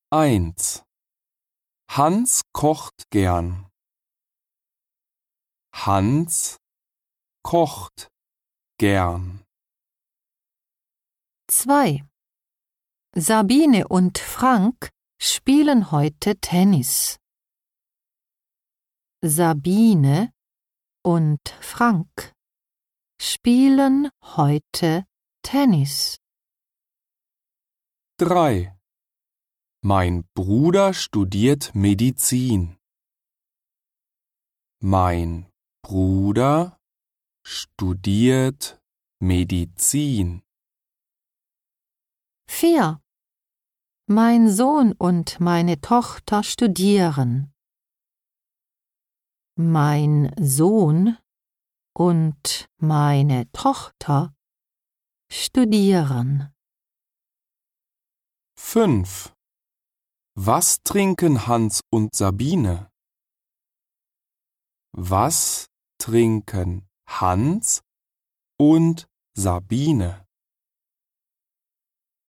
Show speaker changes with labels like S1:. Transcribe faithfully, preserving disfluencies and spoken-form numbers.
S1: eins. Hans kocht gern. Hans kocht gern.
S2: zwei. Sabine und Frank spielen heute Tennis. Sabine und Frank spielen heute Tennis.
S1: drei. Mein Bruder studiert Medizin. Mein Bruder studiert Medizin.
S2: vier. Mein Sohn und meine Tochter studieren. Mein Sohn und meine Tochter studieren.
S1: fünf. Was trinken Hans und Sabine? Was trinken Hans und Sabine?